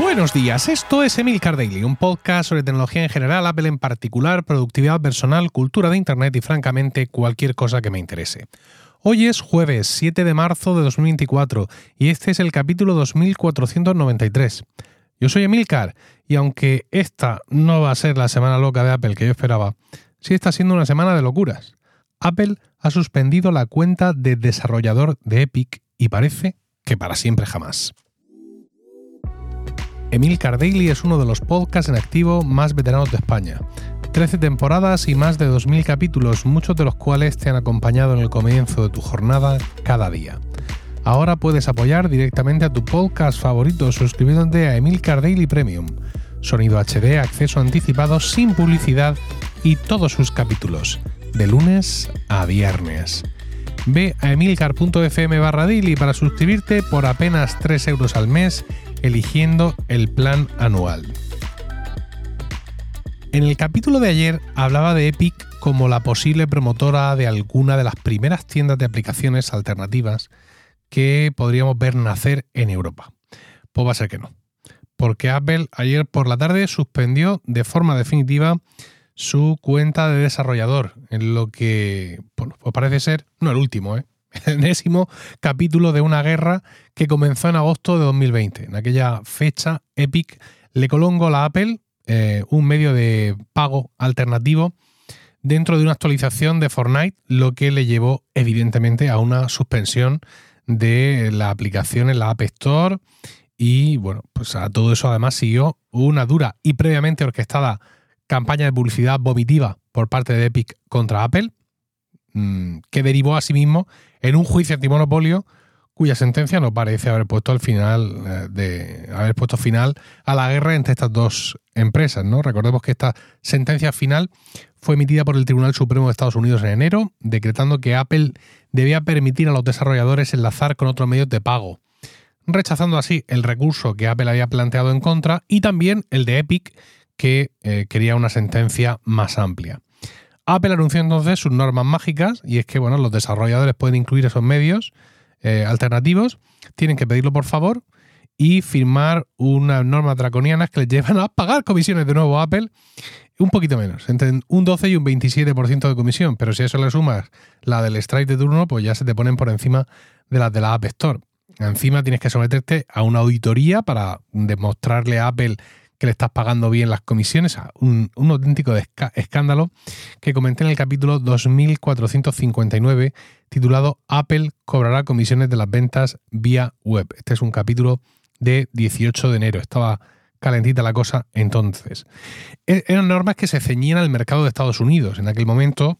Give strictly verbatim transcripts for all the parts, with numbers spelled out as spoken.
Buenos días, esto es Emilcar Daily, un podcast sobre tecnología en general, Apple en particular, productividad personal, cultura de Internet y, francamente, cualquier cosa que me interese. Hoy es jueves siete de marzo de dos mil veinticuatro y este es el capítulo dos mil cuatrocientos noventa y tres. Yo soy Emilcar y aunque esta no va a ser la semana loca de Apple que yo esperaba, sí está siendo una semana de locuras. Apple ha suspendido la cuenta de desarrollador de Epic y parece que para siempre jamás. Emilcar Daily es uno de los podcasts en activo más veteranos de España. trece temporadas y más de dos mil capítulos, muchos de los cuales te han acompañado en el comienzo de tu jornada cada día. Ahora puedes apoyar directamente a tu podcast favorito suscribiéndote a Emilcar Daily Premium. Sonido H D, acceso anticipado sin publicidad y todos sus capítulos, de lunes a viernes. Ve a emilcar.fm barra daily para suscribirte por apenas tres euros al mes, eligiendo el plan anual. En el capítulo de ayer hablaba de Epic como la posible promotora de alguna de las primeras tiendas de aplicaciones alternativas que podríamos ver nacer en Europa. Pues va a ser que no, porque Apple ayer por la tarde suspendió de forma definitiva su cuenta de desarrollador, en lo que bueno, pues parece ser, no el último, ¿eh? el enésimo capítulo de una guerra que comenzó en agosto de dos mil veinte. En aquella fecha, Epic le colongó a Apple eh, un medio de pago alternativo dentro de una actualización de Fortnite, lo que le llevó evidentemente a una suspensión de la aplicación en la App Store y bueno, pues a todo eso además siguió una dura y previamente orquestada campaña de publicidad vomitiva por parte de Epic contra Apple, mmm, que derivó asimismo en un juicio antimonopolio cuya sentencia no parece haber puesto al final de haber puesto final a la guerra entre estas dos empresas, ¿no? Recordemos que esta sentencia final fue emitida por el Tribunal Supremo de Estados Unidos en enero, decretando que Apple debía permitir a los desarrolladores enlazar con otros medios de pago, rechazando así el recurso que Apple había planteado en contra y también el de Epic, que eh, quería una sentencia más amplia. Apple anunció entonces sus normas mágicas y es que bueno, los desarrolladores pueden incluir esos medios eh, alternativos, tienen que pedirlo por favor y firmar unas normas draconianas que les llevan a pagar comisiones de nuevo a Apple, un poquito menos, entre un doce y un veintisiete por ciento de comisión, pero si a eso le sumas la del strike de turno, pues ya se te ponen por encima de las de la App Store. Encima tienes que someterte a una auditoría para demostrarle a Apple que le estás pagando bien las comisiones, un, un auténtico escándalo que comenté en el capítulo dos mil cuatrocientos cincuenta y nueve titulado Apple cobrará comisiones de las ventas vía web. Este es un capítulo de dieciocho de enero, estaba calentita la cosa entonces. Eran normas que se ceñían al mercado de Estados Unidos. En aquel momento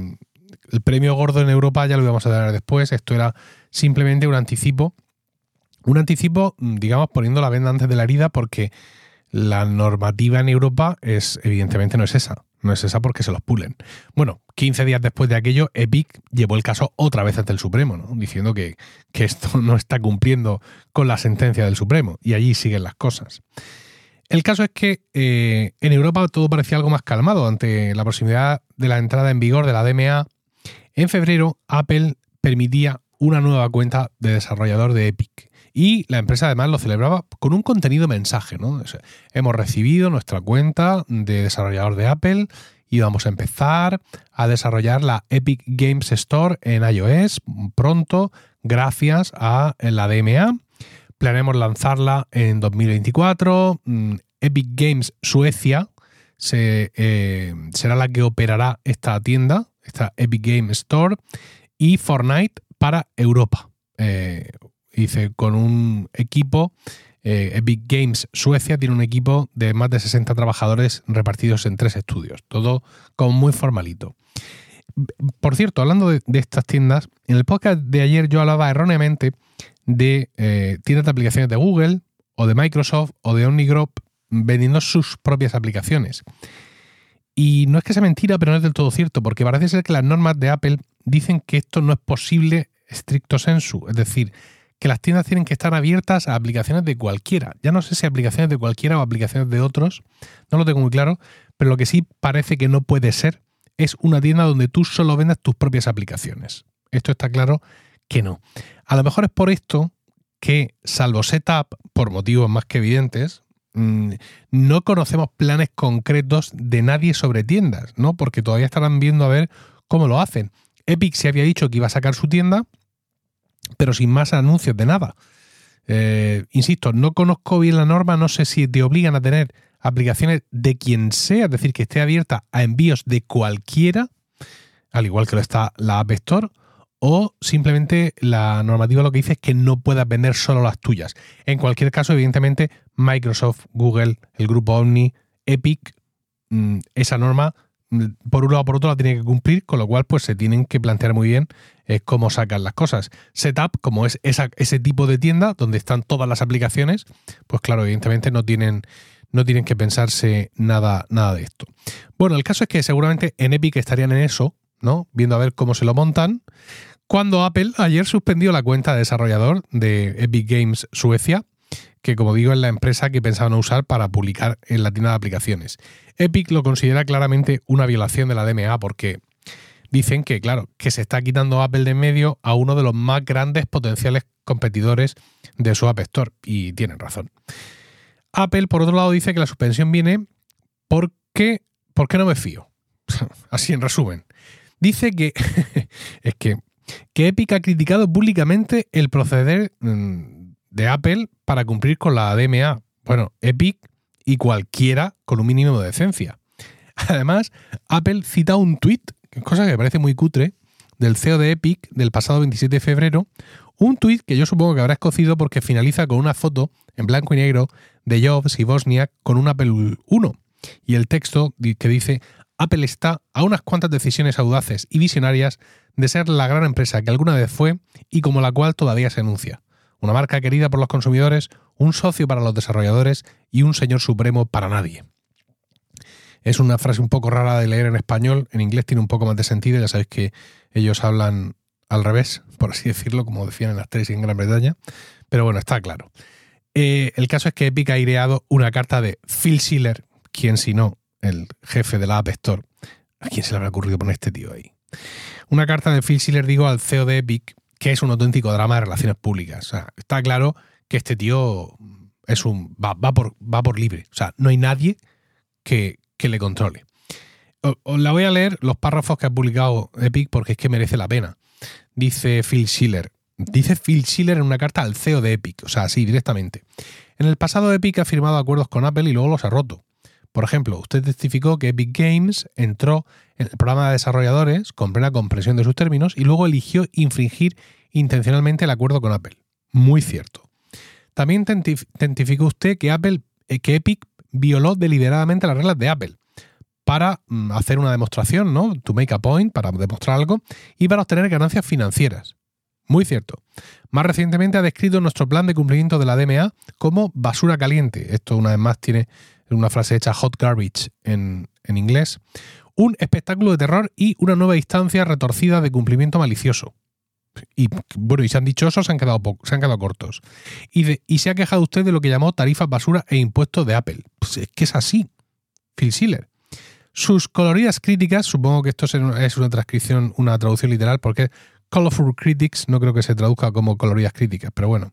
el premio gordo en Europa ya lo íbamos a dar después, esto era simplemente un anticipo, un anticipo digamos poniendo la venda antes de la herida porque la normativa en Europa es evidentemente no es esa. No es esa porque se los pulen. Bueno, quince días después de aquello, Epic llevó el caso otra vez ante el Supremo, ¿no? Diciendo que, que esto no está cumpliendo con la sentencia del Supremo. Y allí siguen las cosas. El caso es que eh, en Europa todo parecía algo más calmado ante la proximidad de la entrada en vigor de la D M A. En febrero, Apple permitía una nueva cuenta de desarrollador de Epic. Y la empresa además lo celebraba con un contenido mensaje, ¿no? O sea, hemos recibido nuestra cuenta de desarrollador de Apple y vamos a empezar a desarrollar la Epic Games Store en iOS pronto gracias a la D M A. Planeamos lanzarla en dos mil veinticuatro. Epic Games Suecia se, eh, será la que operará esta tienda, esta Epic Games Store, y Fortnite para Europa. Eh, Dice, con un equipo, eh, Epic Games Suecia tiene un equipo de más de sesenta trabajadores repartidos en tres estudios. Todo como muy formalito. Por cierto, hablando de, de estas tiendas, en el podcast de ayer yo hablaba erróneamente de eh, tiendas de aplicaciones de Google o de Microsoft o de OmniGroup vendiendo sus propias aplicaciones. Y no es que sea mentira, pero no es del todo cierto, porque parece ser que las normas de Apple dicen que esto no es posible stricto sensu, es decir, que las tiendas tienen que estar abiertas a aplicaciones de cualquiera. Ya no sé si aplicaciones de cualquiera o aplicaciones de otros, no lo tengo muy claro, pero lo que sí parece que no puede ser es una tienda donde tú solo vendas tus propias aplicaciones. Esto está claro que no. A lo mejor es por esto que, salvo Setup, por motivos más que evidentes, mmm, no conocemos planes concretos de nadie sobre tiendas, ¿no? Porque todavía estarán viendo a ver cómo lo hacen. Epic se había dicho que iba a sacar su tienda, pero sin más anuncios de nada. Eh, insisto, no conozco bien la norma, no sé si te obligan a tener aplicaciones de quien sea, es decir, que esté abierta a envíos de cualquiera, al igual que lo está la App Store, o simplemente la normativa lo que dice es que no puedas vender solo las tuyas. En cualquier caso, evidentemente, Microsoft, Google, el grupo Omni, Epic, mmm, esa norma, por un lado o por otro la tienen que cumplir, con lo cual pues se tienen que plantear muy bien eh, cómo sacan las cosas. Setup, como es esa, ese tipo de tienda donde están todas las aplicaciones, pues claro, evidentemente no tienen, no tienen que pensarse nada, nada de esto. Bueno, el caso es que seguramente en Epic estarían en eso, ¿no? Viendo a ver cómo se lo montan, cuando Apple ayer suspendió la cuenta de desarrollador de Epic Games Suecia, que como digo es la empresa que pensaban usar para publicar en la tienda de aplicaciones. Epic lo considera claramente una violación de la D M A porque dicen que, claro, que se está quitando Apple de en medio a uno de los más grandes potenciales competidores de su App Store, y tienen razón. Apple, por otro lado, dice que la suspensión viene porque, porque no me fío. Así en resumen. Dice que es que, que Epic ha criticado públicamente el proceder de Apple para cumplir con la D M A. Bueno, Epic y cualquiera con un mínimo de decencia. Además, Apple cita un tuit, cosa que me parece muy cutre, del C E O de Epic del pasado veintisiete de febrero, un tuit que yo supongo que habrá escocido porque finaliza con una foto en blanco y negro de Jobs y Wozniak con un Apple uno, y el texto que dice: Apple está a unas cuantas decisiones audaces y visionarias de ser la gran empresa que alguna vez fue y como la cual todavía se anuncia. Una marca querida por los consumidores, un socio para los desarrolladores y un señor supremo para nadie. Es una frase un poco rara de leer en español, en inglés tiene un poco más de sentido, ya sabéis que ellos hablan al revés, por así decirlo, como decían en las tres y en Gran Bretaña, pero bueno, está claro. Eh, el caso es que Epic ha aireado una carta de Phil Schiller, quien si no, el jefe de la App Store. ¿A quién se le habrá ocurrido poner este tío ahí? Una carta de Phil Schiller, digo, al C E O de Epic, que es un auténtico drama de relaciones públicas. O sea, está claro que este tío es un va, va, por, va por libre. O sea, no hay nadie que, que le controle. Os, os la voy a leer los párrafos que ha publicado Epic porque es que merece la pena. Dice Phil Schiller. Dice Phil Schiller en una carta al C E O de Epic. O sea, así, directamente. En el pasado Epic ha firmado acuerdos con Apple y luego los ha roto. Por ejemplo, usted testificó que Epic Games entró en el programa de desarrolladores con plena comprensión de sus términos y luego eligió infringir intencionalmente el acuerdo con Apple. Muy cierto. También testificó usted que Apple, que Epic violó deliberadamente las reglas de Apple para hacer una demostración, ¿no? To make a point, para demostrar algo y para obtener ganancias financieras. Muy cierto. Más recientemente ha descrito nuestro plan de cumplimiento de la D M A como basura caliente. Esto una vez más tiene una frase hecha hot garbage en, en inglés. Un espectáculo de terror y una nueva instancia retorcida de cumplimiento malicioso. Y bueno, y se han dicho eso, se han quedado, se han quedado cortos. Y, de, y se ha quejado usted de lo que llamó tarifas basura e impuestos de Apple. Pues es que es así. Phil Schiller. Sus coloridas críticas, supongo que esto es una transcripción, una traducción literal, porque Colorful Critics no creo que se traduzca como coloridas críticas, pero bueno.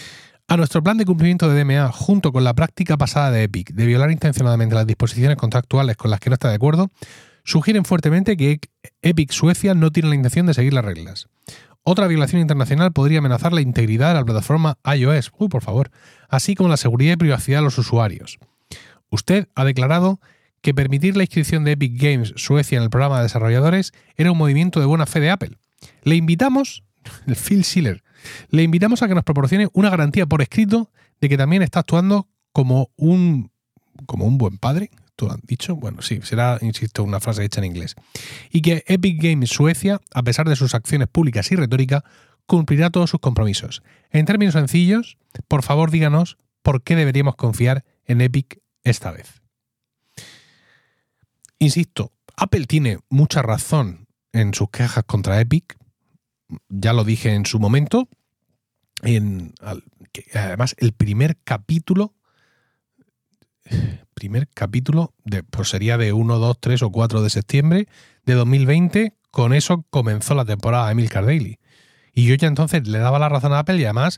A nuestro plan de cumplimiento de D M A, junto con la práctica pasada de Epic de violar intencionadamente las disposiciones contractuales con las que no está de acuerdo, sugieren fuertemente que Epic Suecia no tiene la intención de seguir las reglas. Otra violación internacional podría amenazar la integridad de la plataforma iOS, uy, por favor, así como la seguridad y privacidad de los usuarios. Usted ha declarado que permitir la inscripción de Epic Games Suecia en el programa de desarrolladores era un movimiento de buena fe de Apple. Le invitamos, el Phil Schiller, le invitamos a que nos proporcione una garantía por escrito de que también está actuando como un, como un buen padre. ¿Tú lo han dicho? Bueno, sí, será, insisto, una frase hecha en inglés. Y que Epic Games Suecia, a pesar de sus acciones públicas y retórica, cumplirá todos sus compromisos. En términos sencillos, por favor díganos por qué deberíamos confiar en Epic esta vez. Insisto, Apple tiene mucha razón en sus quejas contra Epic. Ya lo dije en su momento. En, que además, el primer capítulo, primer capítulo de, pues sería de uno, dos, tres o cuatro de septiembre de dos mil veinte. Con eso comenzó la temporada de Emilcar Daily. Y yo ya entonces le daba la razón a Apple y además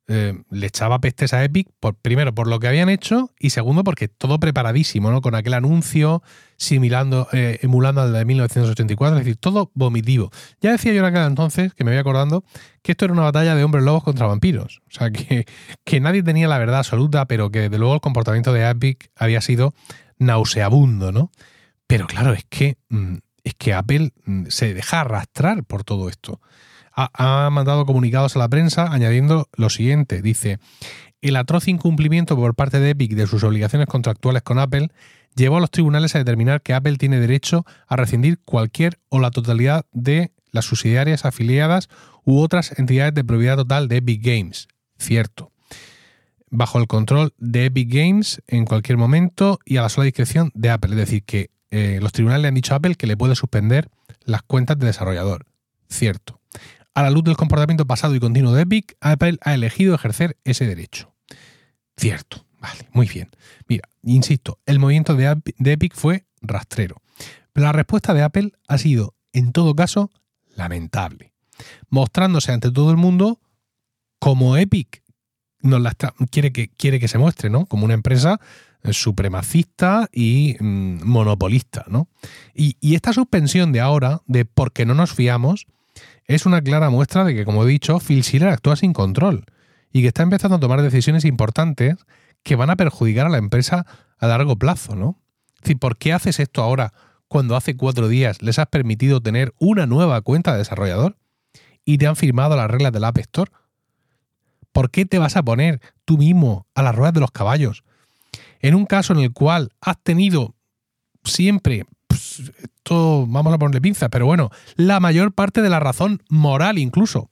eh, le echaba pestes a Epic, por, primero por lo que habían hecho y segundo porque todo preparadísimo, ¿no? Con aquel anuncio similando, eh, emulando al de mil novecientos ochenta y cuatro, es decir, todo vomitivo. Ya decía yo en aquel entonces, que me voy acordando, que esto era una batalla de hombres lobos contra vampiros. O sea, que, que nadie tenía la verdad absoluta, pero que desde luego el comportamiento de Epic había sido nauseabundo, ¿no? Pero claro, es que, es que Apple se deja arrastrar por todo esto. Ha, ha mandado comunicados a la prensa añadiendo lo siguiente. Dice, el atroz incumplimiento por parte de Epic de sus obligaciones contractuales con Apple llevó a los tribunales a determinar que Apple tiene derecho a rescindir cualquier o la totalidad de las subsidiarias afiliadas u otras entidades de propiedad total de Epic Games. Cierto. Bajo el control de Epic Games en cualquier momento y a la sola discreción de Apple. Es decir, que eh, los tribunales le han dicho a Apple que le puede suspender las cuentas de desarrollador. Cierto. A la luz del comportamiento pasado y continuo de Epic, Apple ha elegido ejercer ese derecho. Cierto. Vale, muy bien. Mira, insisto, el movimiento de, de Epic fue rastrero. Pero la respuesta de Apple ha sido, en todo caso, lamentable. Mostrándose ante todo el mundo como Epic nos la quiere, que, quiere que se muestre, ¿no? Como una empresa supremacista y mmm, monopolista, ¿no? Y, y esta suspensión de ahora, de porque no nos fiamos, es una clara muestra de que, como he dicho, Phil Schiller actúa sin control y que está empezando a tomar decisiones importantes que van a perjudicar a la empresa a largo plazo, ¿no? Es decir, ¿por qué haces esto ahora cuando hace cuatro días les has permitido tener una nueva cuenta de desarrollador y te han firmado las reglas del App Store? ¿Por qué te vas a poner tú mismo a las ruedas de los caballos en un caso en el cual has tenido siempre, pues, esto vamos a ponerle pinzas, pero bueno, la mayor parte de la razón moral incluso?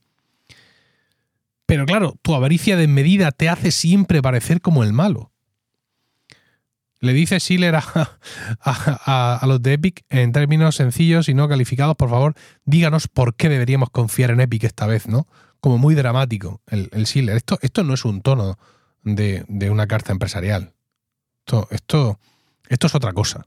Pero claro, tu avaricia desmedida te hace siempre parecer como el malo. Le dice Schiller a, a, a, a los de Epic en términos sencillos y no calificados, por favor, díganos por qué deberíamos confiar en Epic esta vez, ¿no? Como muy dramático el, el Schiller. Esto, esto no es un tono de, de una carta empresarial. Esto, esto, esto es otra cosa.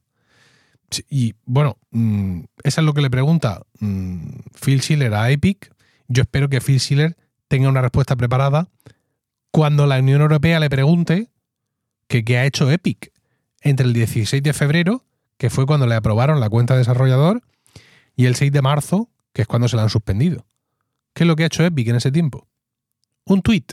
Y bueno, eso es lo que le pregunta Phil Schiller a Epic. Yo espero que Phil Schiller tenga una respuesta preparada cuando la Unión Europea le pregunte que qué ha hecho Epic entre el dieciséis de febrero, que fue cuando le aprobaron la cuenta de desarrollador, y el seis de marzo, que es cuando se la han suspendido. ¿Qué es lo que ha hecho Epic en ese tiempo? Un tuit.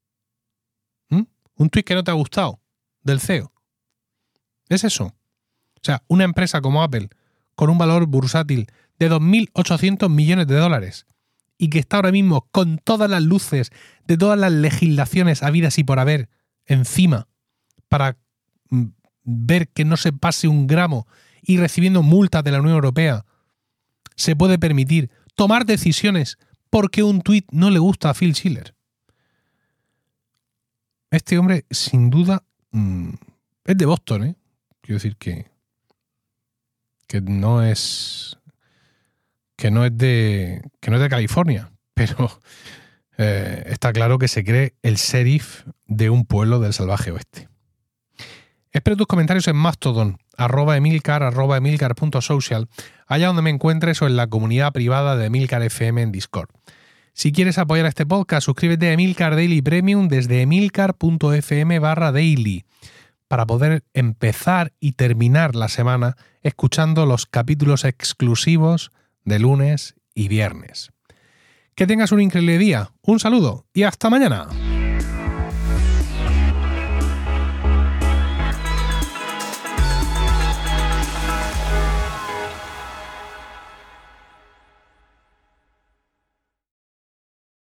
¿Mm? Un tuit que no te ha gustado del C E O. Es eso. O sea, una empresa como Apple, con un valor bursátil de dos mil ochocientos millones de dólares, y que está ahora mismo con todas las luces de todas las legislaciones habidas y por haber encima para ver que no se pase un gramo y recibiendo multas de la Unión Europea, se puede permitir tomar decisiones porque un tuit no le gusta a Phil Schiller. Este hombre, sin duda, mmm, es de Boston, ¿eh? Quiero decir que, que no es... que no es de que no es de California, pero eh, está claro que se cree el sheriff de un pueblo del salvaje oeste. Espero tus comentarios en Mastodon, arroba emilcar, arroba emilcar.social, allá donde me encuentres o en la comunidad privada de Emilcar F M en Discord. Si quieres apoyar a este podcast, suscríbete a Emilcar Daily Premium desde emilcar.fm barra daily para poder empezar y terminar la semana escuchando los capítulos exclusivos de lunes y viernes. Que tengas un increíble día, un saludo y hasta mañana.